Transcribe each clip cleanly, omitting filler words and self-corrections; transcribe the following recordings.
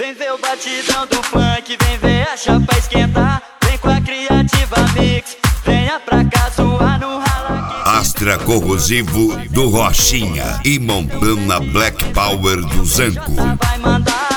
Vem ver o batidão do funk, vem ver a chapa esquentar. Vem com a Criativa Mix, venha pra cá zoar no rala. Astra Corrosivo do Rochinha e Montana Black Power do Zanco. Vai mandar.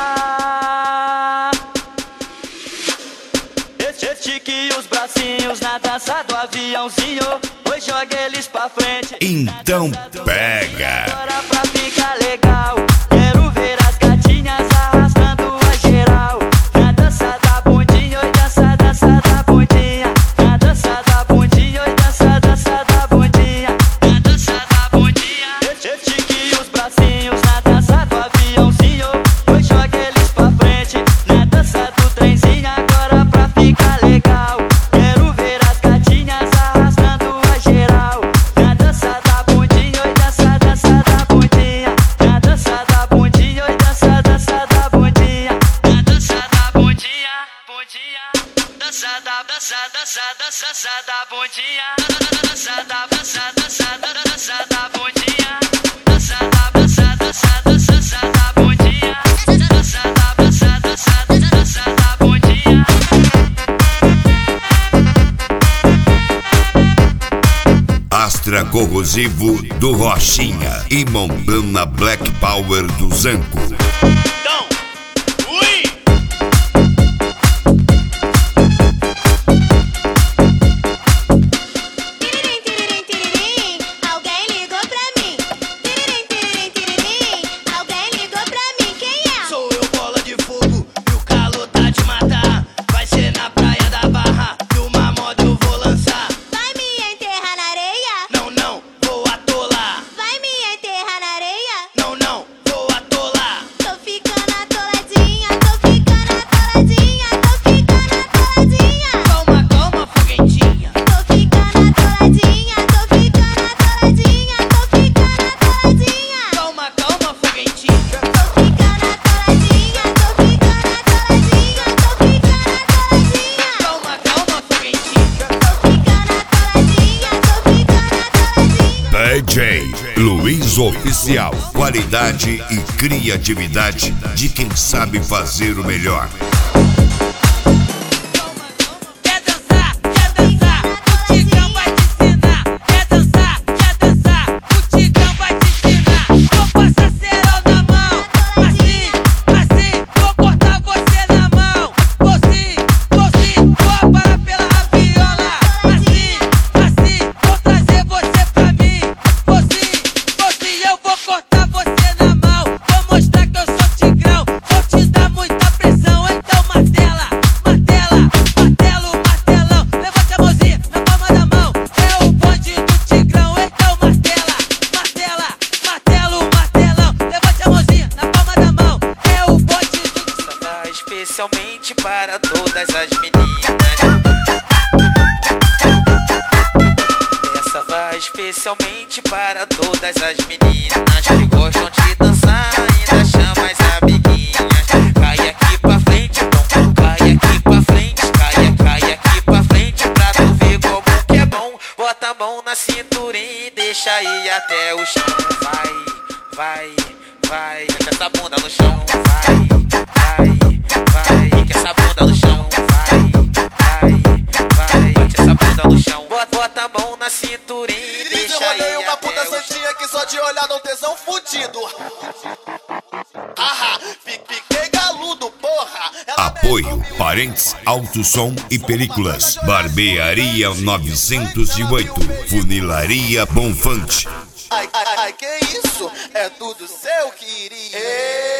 Estique os bracinhos na dança do aviãozinho. Hoje joga eles pra frente. Então pega. Agora pra ficar legal, quero ver as gatinhas arrastando a geral. Na dança da bundinha, oi, dança, dança da bundinha. Na dança da bundinha, oi, dança, dança da bundinha. Na dança da bundinha. Estique os bracinhos na dança do aviãozinho. Hoje joga eles pra frente. Na dança do trenzinho, agora pra ficar legal, quero ver as gatinhas arrastando a geral. Na dança da bundinha, oi, dança, dança da bundinha. Na dança da bundinha, oi, dança, dança da bundinha. Na dança da bundinha, bundinha. Dança da, dança, dança, dança da bundinha. Dança da, dança, dança, dança da bundinha. Dança da, dança, dança, dança da bundinha. Dança da, dança, dança, dança da bundinha. Astra Corrosivo do Rochinha e Montana Black Power do Zanco. Alguém ligou pra mim. Alguém ligou pra mim. Quem é? Sou eu, bola de fogo, e o calor tá de matar. Vai ser na praia da Barra, e uma moda eu vou lançar. Vai me enterrar na areia? Não, não, vou atolar. Vai me enterrar na areia? Não, não, vou atolar. Tô ficando atoladinha, tô ficando atoladinha, tô ficando atoladinha. Calma, calma, foguentinha. Tô ficando atoladinha, tô ficando atoladinha, tô ficando atoladinha. Calma, calma, foguentinha. Tô ficando atoladinha, tô ficando atoladinha, tô ficando atoladinha. Calma, calma, foguentinha. Tô ficando atoladinha, tô ficando atoladinha. DJ Luiz Oficial. Qualidade e criatividade de quem sabe fazer o melhor. Quer dançar, o Tigrão vai te ensinar. Quer dançar, o Tigrão vai te ensinar. Vou passar cerol na mão, assim, assim. Vou cortar você na mão, vou sim, vou parar pela raviola. Assim, assim, vou trazer você pra mim. Vou sim, eu vou cortar você na mão. Vou mostrar que eu sou Tigrão, vou te dar muita pressão. Então martela, martela, martelo, martelão. Levanta a mãozinha na palma da mão. É o bonde do Tigrão, então martela, martela, martelo, martelão. Levanta a mãozinha na palma da mão. É o bonde do Tigrão. Especialmente para todas as meninas. Essa vai especialmente para todas as meninas que gostam de dançar, ainda chama as amiguinhas. Cai aqui pra frente, então cai aqui pra frente, cai aqui pra frente pra tu ver como que é bom. Bota a mão na cinturinha e deixa ir até o chão. Vai, vai, vai, fica essa bunda no chão. Vai, vai, vai, fica essa bunda no chão. Vai, vai, vai, bate essa bunda no chão. Bota a mão na cinturinha e deixa ir uma até puta o chão. santinha que só de olhar dá um tesão fudido. Haha, fiquei galudo, porra. Ela Apoio Parentes Alto Som e Películas. Barbearia 908. Funilaria Bonfante. Ai, que isso? É tudo seu, querido.